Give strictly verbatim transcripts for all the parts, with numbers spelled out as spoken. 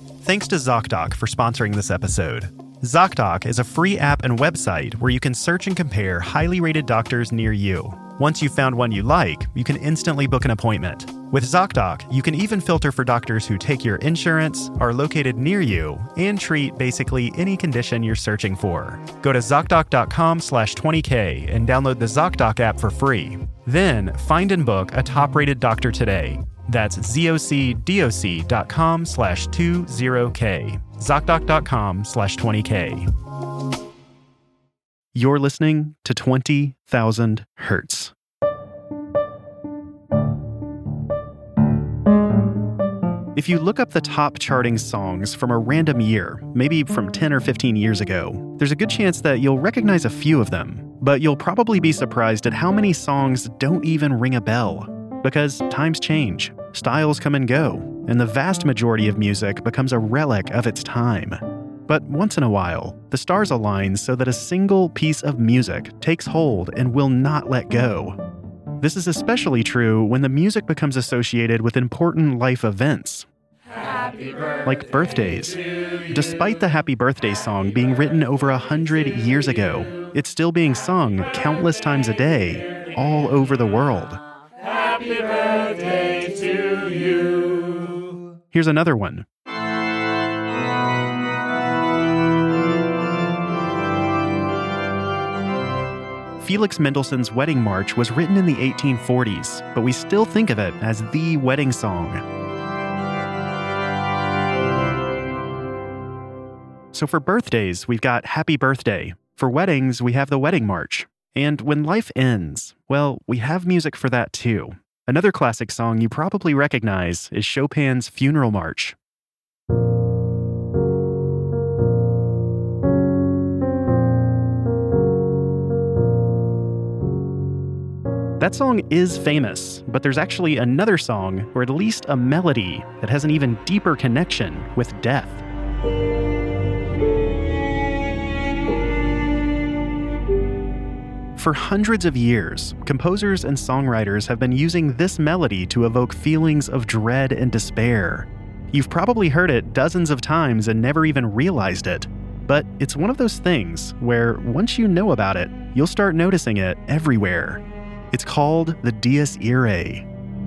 Thanks to ZocDoc for sponsoring this episode. ZocDoc is a free app and website where you can search and compare highly rated doctors near you. Once you've found one you like, you can instantly book an appointment. With ZocDoc, you can even filter for doctors who take your insurance, are located near you, and treat basically any condition you're searching for. Go to ZocDoc.com slash 20K and download the ZocDoc app for free. Then, find and book a top-rated doctor today. That's ZocDoc.com slash 20K. ZocDoc.com slash 20K. You're listening to twenty thousand Hertz. If you look up the top charting songs from a random year, maybe from ten or fifteen years ago, there's a good chance that you'll recognize a few of them, but you'll probably be surprised at how many songs don't even ring a bell. Because times change, styles come and go, and the vast majority of music becomes a relic of its time. But once in a while, the stars align so that a single piece of music takes hold and will not let go. This is especially true when the music becomes associated with important life events, like birthdays. Despite the Happy Birthday song being written over a hundred years ago, it's still being sung countless times a day, all over the world. Happy birthday to you. Here's another one. Felix Mendelssohn's Wedding March was written in the eighteen forties, but we still think of it as the wedding song. So for birthdays, we've got Happy Birthday. For weddings, we have the Wedding March. And when life ends, well, we have music for that too. Another classic song you probably recognize is Chopin's Funeral March. That song is famous, but there's actually another song, or at least a melody, that has an even deeper connection with death. For hundreds of years, composers and songwriters have been using this melody to evoke feelings of dread and despair. You've probably heard it dozens of times and never even realized it. But it's one of those things where once you know about it, you'll start noticing it everywhere. It's called the Dies Irae.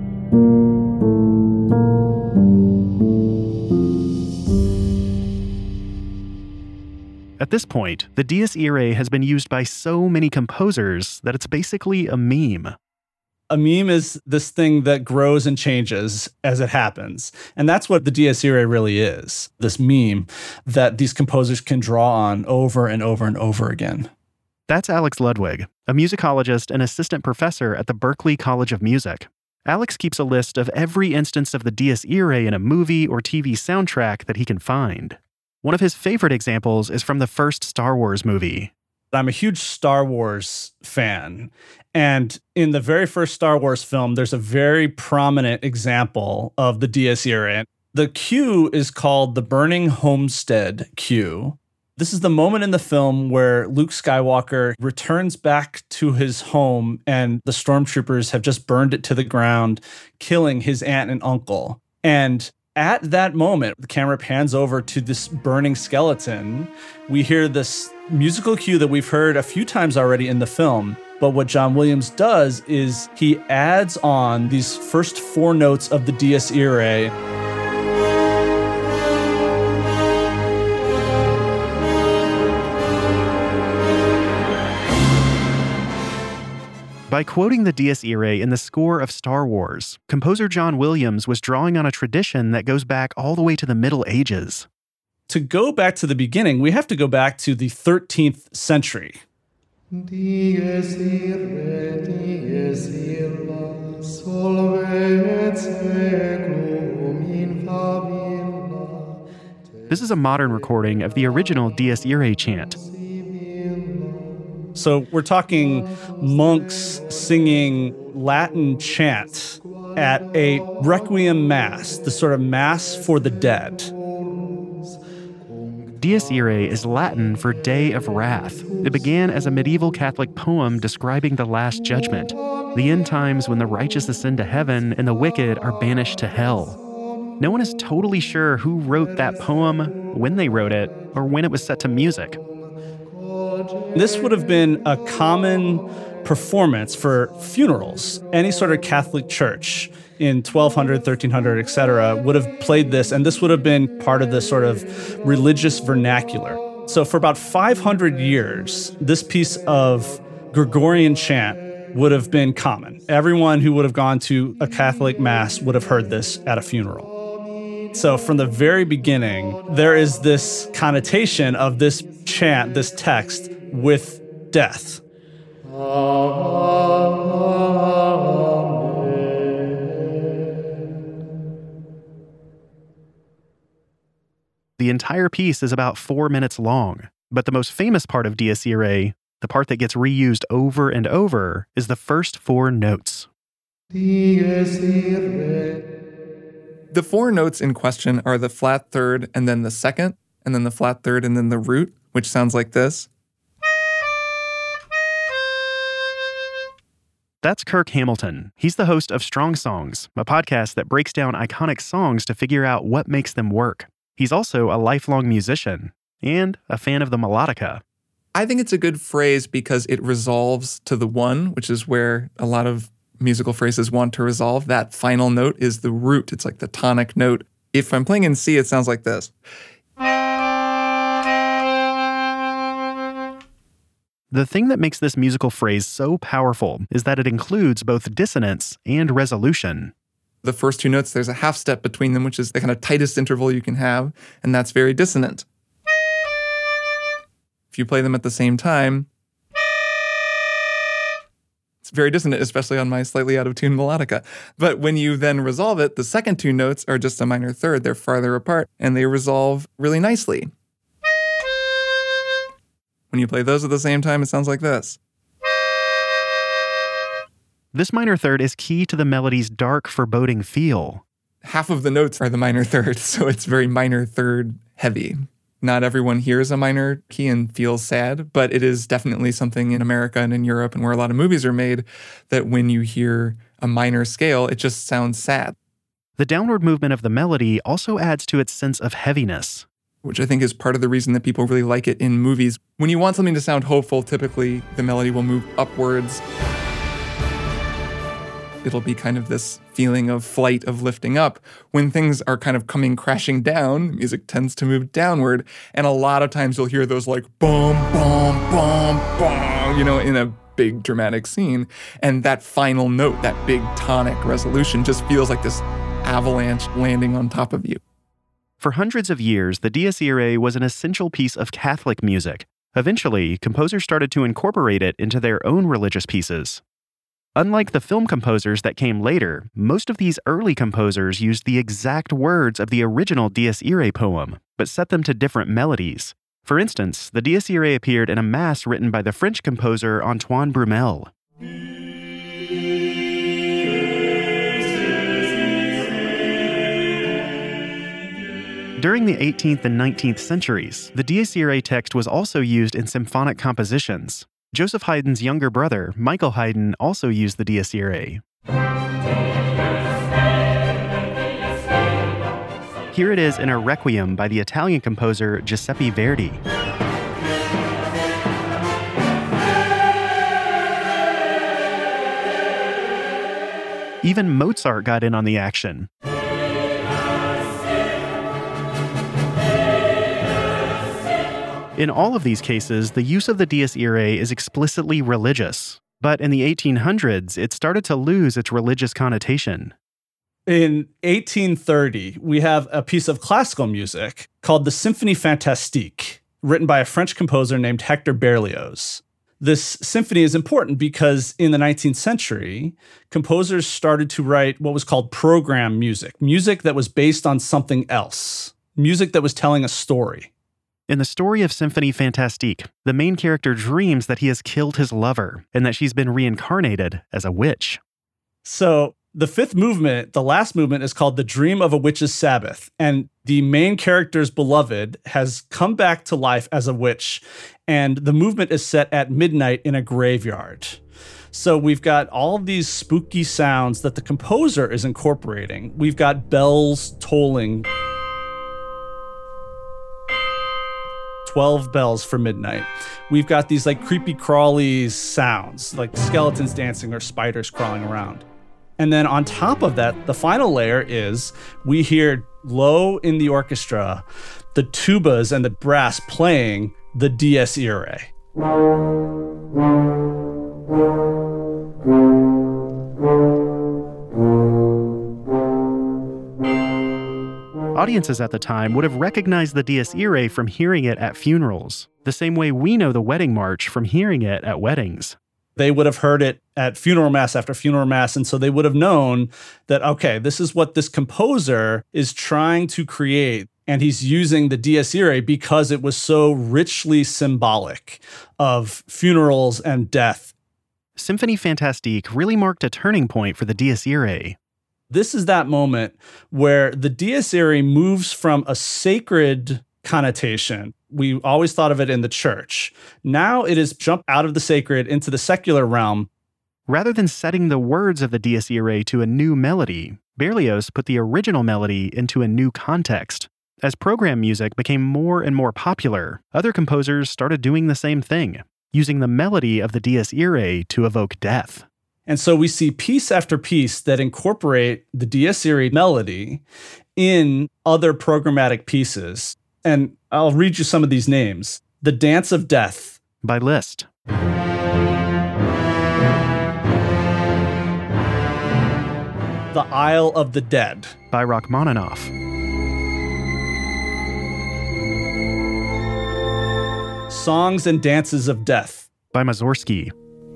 At this point, the Dies Irae has been used by so many composers that it's basically a meme. A meme is this thing that grows and changes as it happens. And that's what the Dies Irae really is, this meme that these composers can draw on over and over and over again. That's Alex Ludwig, a musicologist and assistant professor at the Berklee College of Music. Alex keeps a list of every instance of the Dies Irae in a movie or T V soundtrack that he can find. One of his favorite examples is from the first Star Wars movie. I'm a huge Star Wars fan. And in the very first Star Wars film, there's a very prominent example of the Dies Irae. The cue is called the Burning Homestead cue. This is the moment in the film where Luke Skywalker returns back to his home and the stormtroopers have just burned it to the ground, killing his aunt and uncle. And at that moment, the camera pans over to this burning skeleton. We hear this musical cue that we've heard a few times already in the film. But what John Williams does is he adds on these first four notes of the Dies Irae. By quoting the Dies Irae in the score of Star Wars, composer John Williams was drawing on a tradition that goes back all the way to the Middle Ages. To go back to the beginning, we have to go back to the thirteenth century. Dies irae, dies illa, solve et saeclum in favilla. This is a modern recording of the original Dies Irae chant. So we're talking monks singing Latin chant at a requiem mass, the sort of mass for the dead. Dies Irae is Latin for Day of Wrath. It began as a medieval Catholic poem describing the Last Judgment, the end times when the righteous ascend to heaven and the wicked are banished to hell. No one is totally sure who wrote that poem, when they wrote it, or when it was set to music. This would have been a common performance for funerals. Any sort of Catholic church in twelve hundred, thirteen hundred, et cetera, would have played this, and this would have been part of the sort of religious vernacular. So for about five hundred years, this piece of Gregorian chant would have been common. Everyone who would have gone to a Catholic mass would have heard this at a funeral. So from the very beginning, there is this connotation of this chant, this text, with death. The entire piece is about four minutes long, but the most famous part of Dies Irae, the part that gets reused over and over, is the first four notes. Dies Irae. The four notes in question are the flat third and then the second, and then the flat third and then the root, which sounds like this. That's Kirk Hamilton. He's the host of Strong Songs, a podcast that breaks down iconic songs to figure out what makes them work. He's also a lifelong musician and a fan of the melodica. I think it's a good phrase because it resolves to the one, which is where a lot of musical phrases want to resolve. That final note is the root. It's like the tonic note. If I'm playing in C, it sounds like this. The thing that makes this musical phrase so powerful is that it includes both dissonance and resolution. The first two notes, there's a half step between them, which is the kind of tightest interval you can have, and that's very dissonant. If you play them at the same time, it's very dissonant, especially on my slightly out of tune melodica. But when you then resolve it, the second two notes are just a minor third. They're farther apart, and they resolve really nicely. When you play those at the same time, it sounds like this. This minor third is key to the melody's dark, foreboding feel. Half of the notes are the minor third, so it's very minor third heavy. Not everyone hears a minor key and feels sad, but it is definitely something in America and in Europe and where a lot of movies are made that when you hear a minor scale, it just sounds sad. The downward movement of the melody also adds to its sense of heaviness, which I think is part of the reason that people really like it in movies. When you want something to sound hopeful, typically the melody will move upwards. It'll be kind of this feeling of flight, of lifting up. When things are kind of coming crashing down, music tends to move downward. And a lot of times you'll hear those like boom, boom, boom, boom, you know, in a big dramatic scene. And that final note, that big tonic resolution just feels like this avalanche landing on top of you. For hundreds of years, the Dies Irae was an essential piece of Catholic music. Eventually, composers started to incorporate it into their own religious pieces. Unlike the film composers that came later, most of these early composers used the exact words of the original Dies Irae poem, but set them to different melodies. For instance, the Dies Irae appeared in a mass written by the French composer Antoine Brumel. During the eighteenth and nineteenth centuries, the Dies Irae text was also used in symphonic compositions. Joseph Haydn's younger brother, Michael Haydn, also used the Dies Irae. Here it is in a Requiem by the Italian composer Giuseppe Verdi. Even Mozart got in on the action. In all of these cases, the use of the Dies Irae is explicitly religious. But in the eighteen hundreds, it started to lose its religious connotation. In eighteen thirty, we have a piece of classical music called the Symphonie Fantastique, written by a French composer named Hector Berlioz. This symphony is important because in the nineteenth century, composers started to write what was called program music, music that was based on something else, music that was telling a story. In the story of Symphonie Fantastique, the main character dreams that he has killed his lover and that she's been reincarnated as a witch. So the fifth movement, the last movement, is called The Dream of a Witch's Sabbath. And the main character's beloved has come back to life as a witch. And the movement is set at midnight in a graveyard. So we've got all of these spooky sounds that the composer is incorporating. We've got bells tolling. twelve bells for midnight. We've got these like creepy crawly sounds, like skeletons dancing or spiders crawling around. And then on top of that, the final layer is we hear low in the orchestra, the tubas and the brass playing the Dies Irae. Audiences at the time would have recognized the Dies Irae from hearing it at funerals, the same way we know the Wedding March from hearing it at weddings. They would have heard it at funeral mass after funeral mass, and so they would have known that, okay, this is what this composer is trying to create, and he's using the Dies Irae because it was so richly symbolic of funerals and death. Symphonie Fantastique really marked a turning point for the Dies Irae. This is that moment where the Dies Irae moves from a sacred connotation. We always thought of it in the church. Now it has jumped out of the sacred into the secular realm. Rather than setting the words of the Dies Irae to a new melody, Berlioz put the original melody into a new context. As program music became more and more popular, other composers started doing the same thing, using the melody of the Dies Irae to evoke death. And so we see piece after piece that incorporate the Dies Irae melody in other programmatic pieces. And I'll read you some of these names. The Dance of Death by Liszt. The Isle of the Dead by Rachmaninoff. Songs and Dances of Death by Mussorgsky.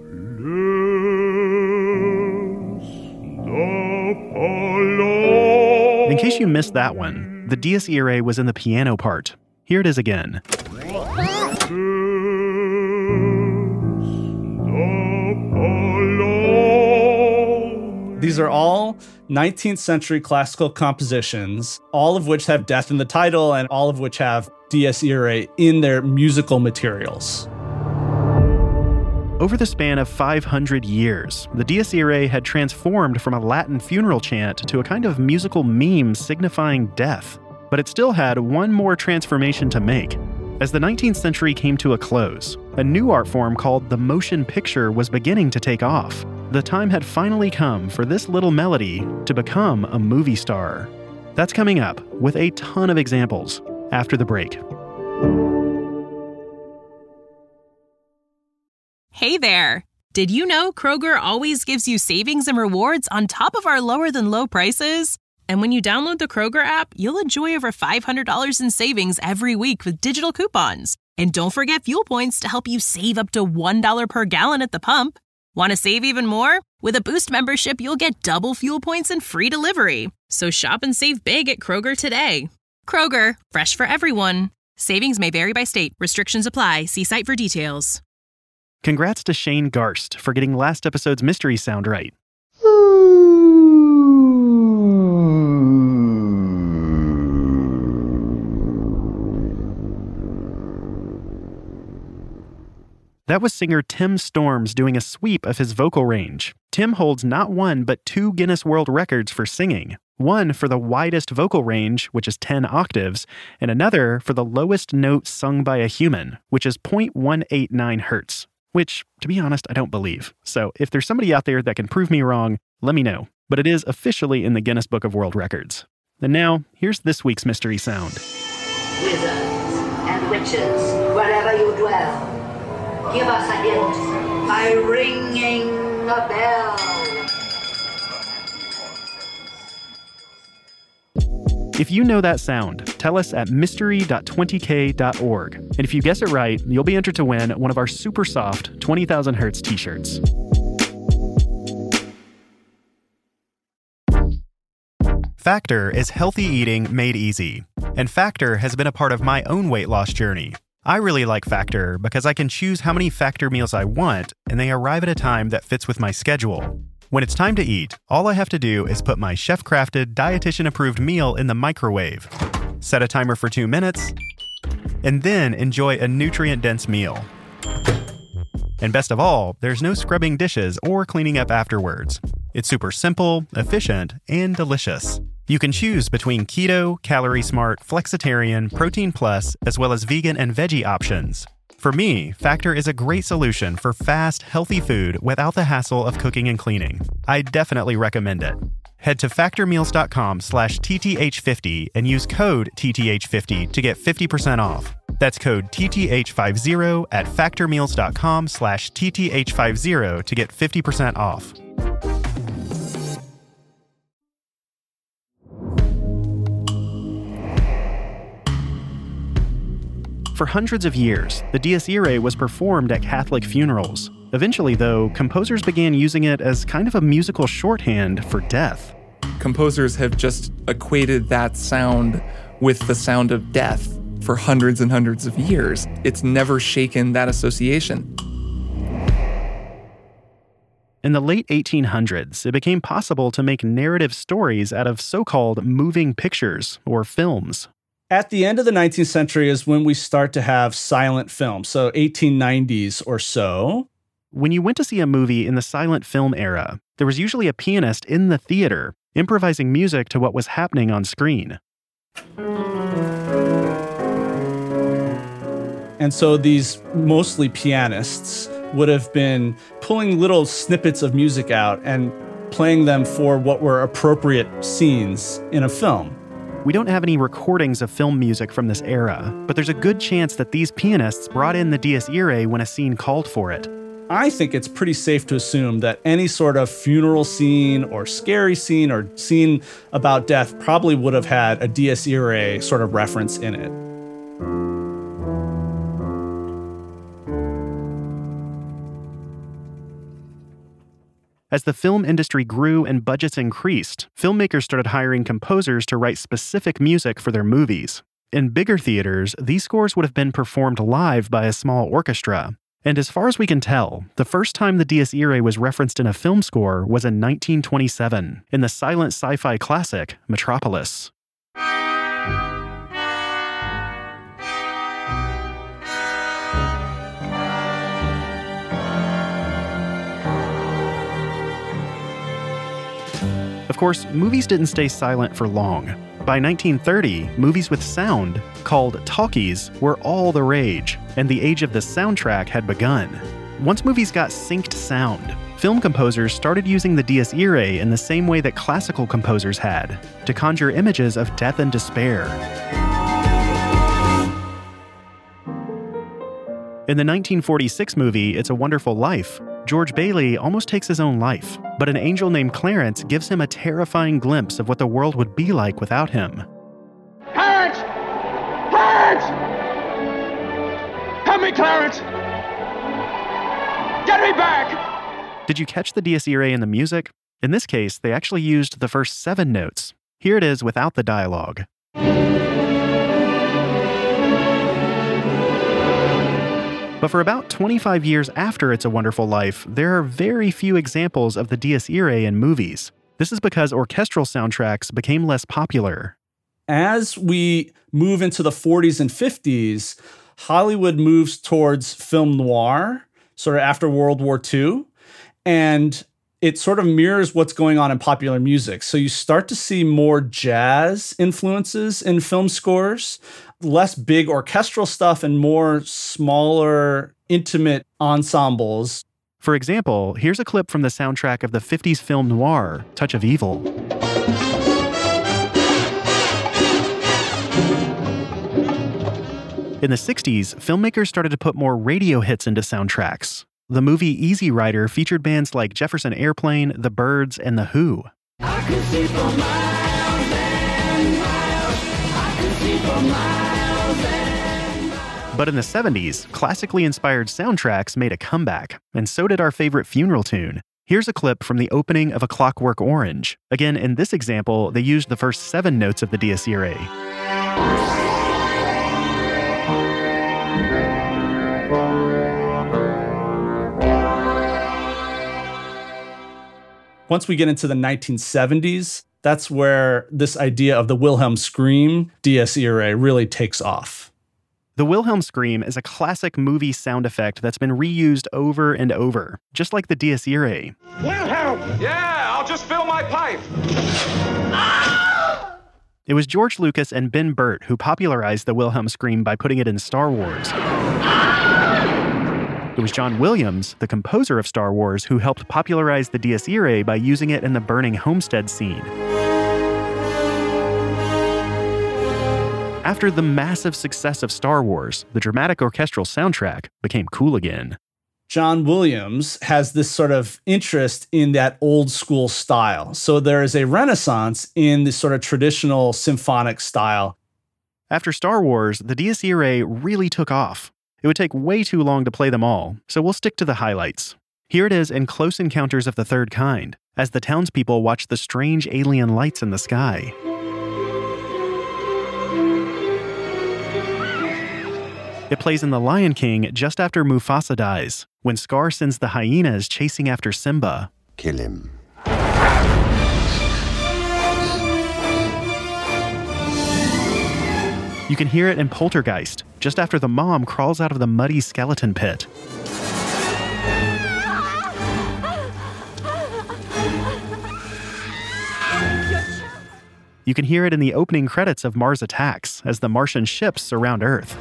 In case you missed that one, the Dies Irae was in the piano part. Here it is again. These are all nineteenth century classical compositions, all of which have death in the title and all of which have Dies Irae in their musical materials. Over the span of five hundred years, the Dies Irae had transformed from a Latin funeral chant to a kind of musical meme signifying death. But it still had one more transformation to make. As the nineteenth century came to a close, a new art form called the motion picture was beginning to take off. The time had finally come for this little melody to become a movie star. That's coming up with a ton of examples after the break. Hey there! Did you know Kroger always gives you savings and rewards on top of our lower-than-low prices? And when you download the Kroger app, you'll enjoy over five hundred dollars in savings every week with digital coupons. And don't forget fuel points to help you save up to one dollar per gallon at the pump. Want to save even more? With a Boost membership, you'll get double fuel points and free delivery. So shop and save big at Kroger today. Kroger, fresh for everyone. Savings may vary by state. Restrictions apply. See site for details. Congrats to Shane Garst for getting last episode's mystery sound right. That was singer Tim Storms doing a sweep of his vocal range. Tim holds not one but two Guinness World Records for singing. One for the widest vocal range, which is ten octaves, and another for the lowest note sung by a human, which is zero point one eight nine hertz. Which, to be honest, I don't believe. So if there's somebody out there that can prove me wrong, let me know. But it is officially in the Guinness Book of World Records. And now, here's this week's mystery sound. Wizards and witches, wherever you dwell, give us a hint by ringing a bell. If you know that sound, tell us at mystery dot twenty k dot org. And if you guess it right, you'll be entered to win one of our super soft twenty thousand hertz t-shirts. Factor is healthy eating made easy. And Factor has been a part of my own weight loss journey. I really like Factor because I can choose how many Factor meals I want, and they arrive at a time that fits with my schedule. When it's time to eat, all I have to do is put my chef-crafted, dietitian-approved meal in the microwave, set a timer for two minutes, and then enjoy a nutrient-dense meal. And best of all, there's no scrubbing dishes or cleaning up afterwards. It's super simple, efficient, and delicious. You can choose between keto, calorie smart, flexitarian, protein plus, as well as vegan and veggie options. For me, Factor is a great solution for fast, healthy food without the hassle of cooking and cleaning. I definitely recommend it. Head to factormeals.com slash TTH50 and use code T T H fifty to get fifty percent off. That's code T T H fifty at factormeals.com slash TTH50 to get fifty percent off. For hundreds of years, the Dies Irae was performed at Catholic funerals. Eventually, though, composers began using it as kind of a musical shorthand for death. Composers have just equated that sound with the sound of death for hundreds and hundreds of years. It's never shaken that association. In the late eighteen hundreds, it became possible to make narrative stories out of so-called moving pictures, or films. At the end of the nineteenth century is when we start to have silent film, so eighteen nineties or so. When you went to see a movie in the silent film era, there was usually a pianist in the theater improvising music to what was happening on screen. And so these mostly pianists would have been pulling little snippets of music out and playing them for what were appropriate scenes in a film. We don't have any recordings of film music from this era, but there's a good chance that these pianists brought in the Dies Irae when a scene called for it. I think it's pretty safe to assume that any sort of funeral scene or scary scene or scene about death probably would have had a Dies Irae sort of reference in it. As the film industry grew and budgets increased, filmmakers started hiring composers to write specific music for their movies. In bigger theaters, these scores would have been performed live by a small orchestra. And as far as we can tell, the first time the Dies Irae was referenced in a film score was in nineteen twenty-seven, in the silent sci-fi classic, Metropolis. Of course, movies didn't stay silent for long. By nineteen thirty, movies with sound, called talkies, were all the rage, and the age of the soundtrack had begun. Once movies got synced sound, film composers started using the Dies Irae in the same way that classical composers had, to conjure images of death and despair. In the nineteen forty-six movie It's a Wonderful Life, George Bailey almost takes his own life, but an angel named Clarence gives him a terrifying glimpse of what the world would be like without him. Clarence! Clarence! Help me, Clarence! Get me back! Did you catch the Dies Irae in the music? In this case, they actually used the first seven notes. Here it is without the dialogue. But for about twenty-five years after It's a Wonderful Life, there are very few examples of the Dies Irae in movies. This is because orchestral soundtracks became less popular. As we move into the forties and fifties, Hollywood moves towards film noir, sort of after World War Two, and it sort of mirrors what's going on in popular music. So you start to see more jazz influences in film scores, less big orchestral stuff and more smaller, intimate ensembles. For example, here's a clip from the soundtrack of the fifties film noir, Touch of Evil. In the sixties, filmmakers started to put more radio hits into soundtracks. The movie Easy Rider featured bands like Jefferson Airplane, The Byrds, and The Who. I can see for miles and miles. I can see for miles and miles. But in the seventies, classically inspired soundtracks made a comeback, and so did our favorite funeral tune. Here's a clip from the opening of A Clockwork Orange. Again, in this example, they used the first seven notes of the Dies Irae. Once we get into the nineteen seventies, that's where this idea of the Wilhelm scream Dies Irae really takes off. The Wilhelm scream is a classic movie sound effect that's been reused over and over, just like the Dies Irae. Wilhelm! Yeah, I'll just fill my pipe. It was George Lucas and Ben Burtt who popularized the Wilhelm scream by putting it in Star Wars. It was John Williams, the composer of Star Wars, who helped popularize the Dies Irae by using it in the burning homestead scene. After the massive success of Star Wars, the dramatic orchestral soundtrack became cool again. John Williams has this sort of interest in that old school style. So there is a renaissance in the sort of traditional symphonic style. After Star Wars, the Dies Irae really took off. It would take way too long to play them all, so we'll stick to the highlights. Here it is in Close Encounters of the Third Kind, as the townspeople watch the strange alien lights in the sky. It plays in The Lion King just after Mufasa dies, when Scar sends the hyenas chasing after Simba. Kill him. You can hear it in Poltergeist, just after the mom crawls out of the muddy skeleton pit. You can hear it in the opening credits of Mars Attacks, as the Martian ships surround Earth.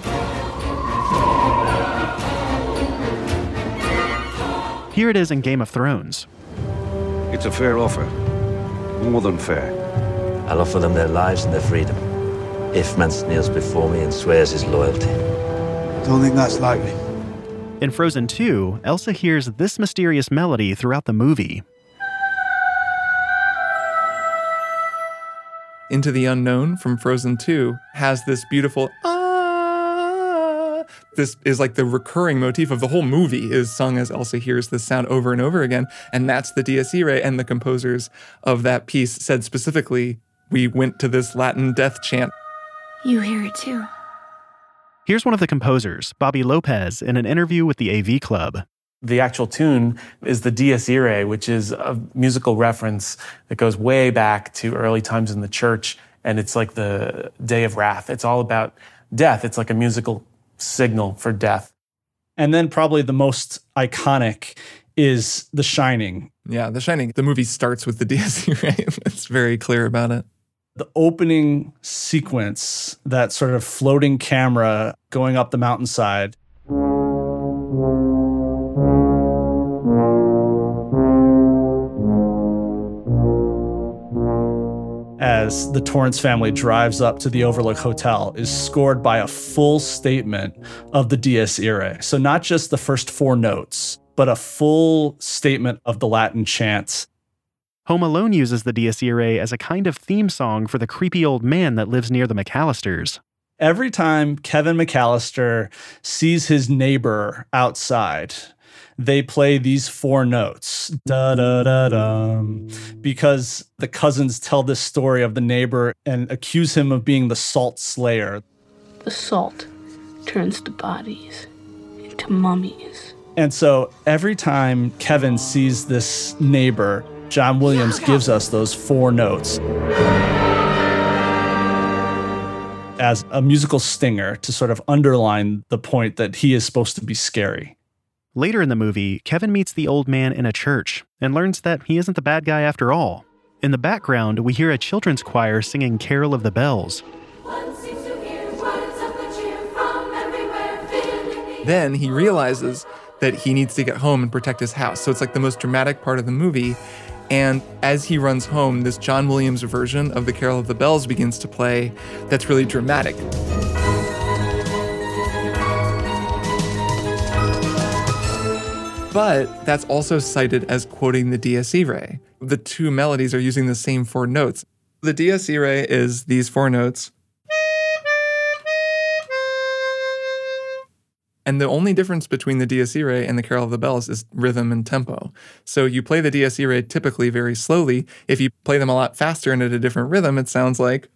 Here it is in Game of Thrones. It's a fair offer. More than fair. I'll offer them their lives and their freedom. If Mance kneels before me and swears his loyalty. Don't think that's likely. In Frozen two, Elsa hears this mysterious melody throughout the movie. Into the Unknown from Frozen two has this beautiful ah. This is like the recurring motif of the whole movie is sung as Elsa hears this sound over and over again. And that's the Dies Irae, and the composers of that piece said specifically, we went to this Latin death chant. You hear it too. Here's one of the composers, Bobby Lopez, in an interview with the A V Club. The actual tune is the Dies Irae, which is a musical reference that goes way back to early times in the church, and it's like the Day of Wrath. It's all about death. It's like a musical signal for death. And then probably the most iconic is The Shining. Yeah, The Shining. The movie starts with the Dies Irae. It's very clear about it. The opening sequence, that sort of floating camera going up the mountainside. As the Torrance family drives up to the Overlook Hotel, is scored by a full statement of the Dies Irae. So not just the first four notes, but a full statement of the Latin chants. Home Alone uses the Dies Irae as a kind of theme song for the creepy old man that lives near the McAllisters. Every time Kevin McAllister sees his neighbor outside, they play these four notes, da-da-da-dum, because the cousins tell this story of the neighbor and accuse him of being the salt slayer. The salt turns the bodies into mummies. And so every time Kevin sees this neighbor, John Williams gives us those four notes as a musical stinger to sort of underline the point that he is supposed to be scary. Later in the movie, Kevin meets the old man in a church and learns that he isn't the bad guy after all. In the background, we hear a children's choir singing Carol of the Bells. Then he realizes that he needs to get home and protect his house. So it's like the most dramatic part of the movie. And as he runs home, this John Williams version of the Carol of the Bells begins to play that's really dramatic. But that's also cited as quoting the Dies Irae. The two melodies are using the same four notes. The Dies Irae is these four notes. And the only difference between the Dies Irae and the Carol of the Bells is rhythm and tempo. So you play the Dies Irae typically very slowly. If you play them a lot faster and at a different rhythm, it sounds like...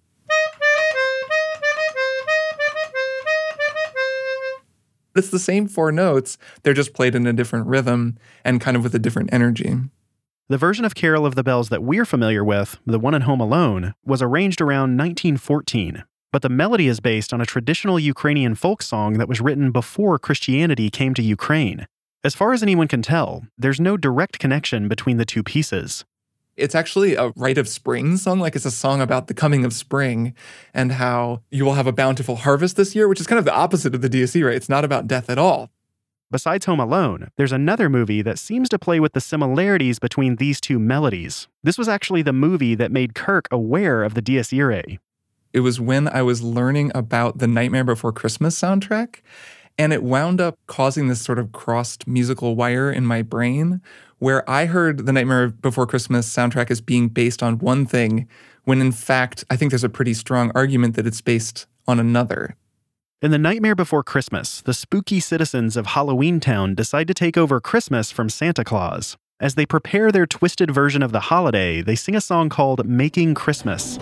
It's the same four notes, they're just played in a different rhythm and kind of with a different energy. The version of Carol of the Bells that we're familiar with, the one in Home Alone, was arranged around nineteen fourteen. but the melody is based on a traditional Ukrainian folk song that was written before Christianity came to Ukraine. As far as anyone can tell, there's no direct connection between the two pieces. It's actually a Rite of Spring song, like it's a song about the coming of spring and how you will have a bountiful harvest this year, which is kind of the opposite of the Dies Irae. It's not about death at all. Besides Home Alone, there's another movie that seems to play with the similarities between these two melodies. This was actually the movie that made Kirk aware of the Dies Irae. It was when I was learning about the Nightmare Before Christmas soundtrack, and it wound up causing this sort of crossed musical wire in my brain where I heard the Nightmare Before Christmas soundtrack as being based on one thing, when in fact, I think there's a pretty strong argument that it's based on another. In The Nightmare Before Christmas, the spooky citizens of Halloween Town decide to take over Christmas from Santa Claus. As they prepare their twisted version of the holiday, they sing a song called Making Christmas.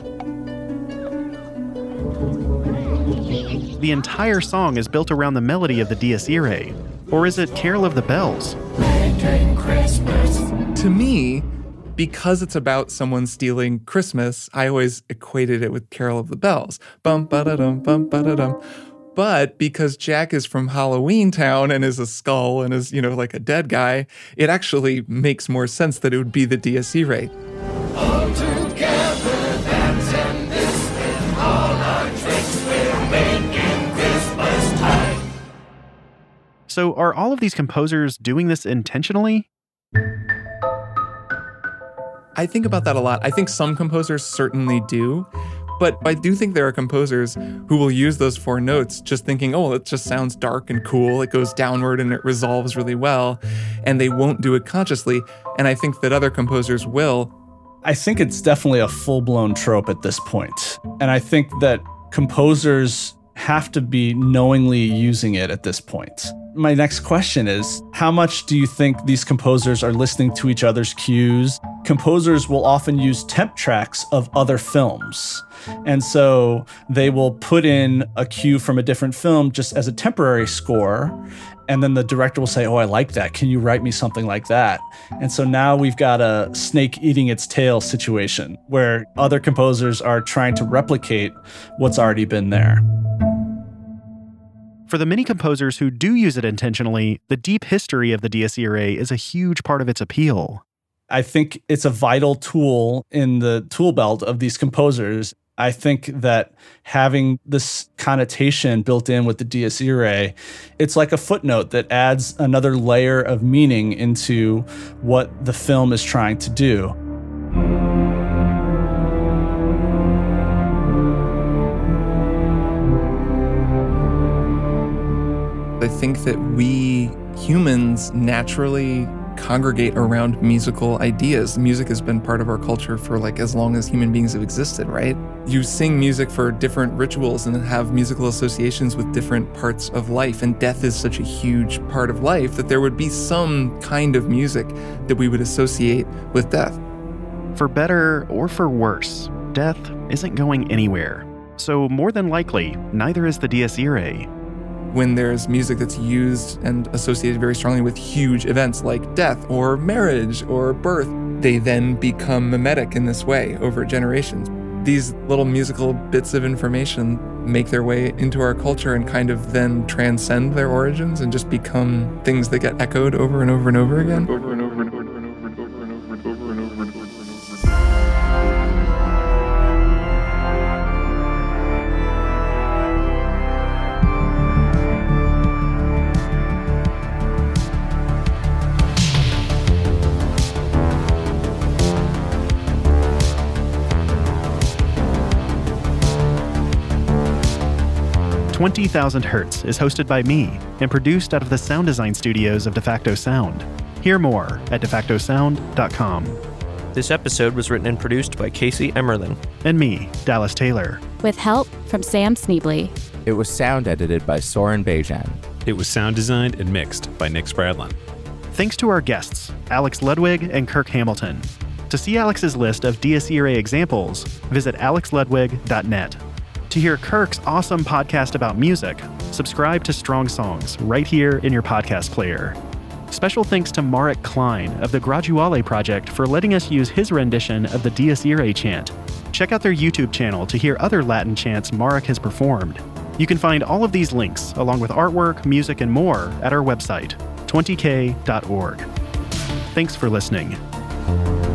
The entire song is built around the melody of the Dies Irae. Or is it Carol of the Bells? Making Christmas. To me, because it's about someone stealing Christmas, I always equated it with Carol of the Bells. Bum ba-da-dum, bum ba-da-dum. But because Jack is from Halloween Town and is a skull and is, you know, like a dead guy, it actually makes more sense that it would be the Dies Irae. All together, that's and this, with all our tricks, we're making Christmas time. So are all of these composers doing this intentionally? I think about that a lot. I think some composers certainly do. But I do think there are composers who will use those four notes just thinking, oh, it just sounds dark and cool. It goes downward and it resolves really well. And they won't do it consciously. And I think that other composers will. I think it's definitely a full-blown trope at this point. And I think that composers have to be knowingly using it at this point. My next question is, how much do you think these composers are listening to each other's cues? Composers will often use temp tracks of other films. And so they will put in a cue from a different film just as a temporary score. And then the director will say, oh, I like that. Can you write me something like that? And so now we've got a snake eating its tail situation where other composers are trying to replicate what's already been there. For the many composers who do use it intentionally, the deep history of the Dies Irae is a huge part of its appeal. I think it's a vital tool in the tool belt of these composers. I think that having this connotation built in with the Dies Irae, it's like a footnote that adds another layer of meaning into what the film is trying to do. I think that we humans naturally congregate around musical ideas. Music has been part of our culture for like as long as human beings have existed, right? You sing music for different rituals and have musical associations with different parts of life, and death is such a huge part of life that there would be some kind of music that we would associate with death. For better or for worse, death isn't going anywhere. So more than likely, neither is the Dies Irae. When there's music that's used and associated very strongly with huge events like death or marriage or birth, they then become mimetic in this way over generations. These little musical bits of information make their way into our culture and kind of then transcend their origins and just become things that get echoed over and over and over again. Over and over and over and over and over and over and over and over and over and over and over. twenty thousand Hertz is hosted by me and produced out of the sound design studios of DeFacto Sound. Hear more at de facto sound dot com. This episode was written and produced by Casey Emmerling. And me, Dallas Taylor. With help from Sam Sneebly. It was sound edited by Soren Bejan. It was sound designed and mixed by Nick Spradlin. Thanks to our guests, Alex Ludwig and Kirk Hamilton. To see Alex's list of Dies Irae examples, visit alex ludwig dot net. To hear Kirk's awesome podcast about music, subscribe to Strong Songs right here in your podcast player. Special thanks to Marek Klein of the Graduale Project for letting us use his rendition of the Dies Irae chant. check out their YouTube channel to hear other Latin chants Marek has performed. You can find all of these links, along with artwork, music, and more, at our website, twenty k dot org. Thanks for listening.